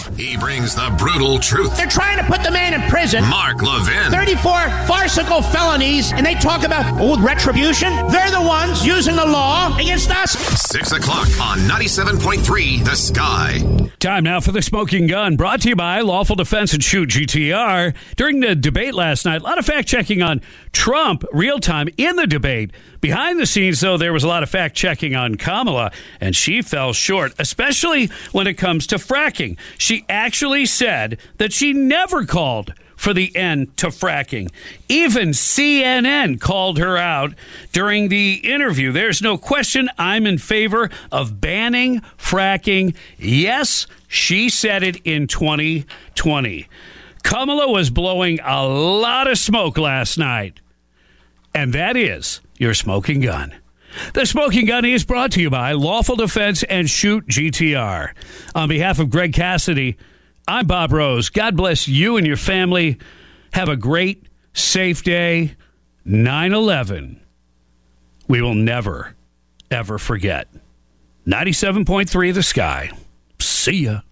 He brings the brutal truth. They're trying to put the man in prison. Mark Levin. 34 farcical felonies, and they talk about, retribution. They're the ones using the law against us. 6 o'clock on 97.3 The Sky. Time now for the Smoking Gun, brought to you by Lawful Defense and Shoot GTR. During the debate last night, a lot of fact-checking on Trump, real-time in the debate. Behind the scenes, though, there was a lot of fact-checking on Kamala, and she fell short, especially when it comes to fracking. She actually said that she never called for the end to fracking. Even CNN called her out during the interview. There's no question I'm in favor of banning fracking. Yes, she said it in 2020. Kamala was blowing a lot of smoke last night. And that is your Smoking Gun. The Smoking Gun is brought to you by Lawful Defense and Shoot GTR. On behalf of Greg Cassidy, I'm Bob Rose. God bless you and your family. Have a great, safe day. 9/11. We will never, ever forget. 97.3 The Sky. See ya.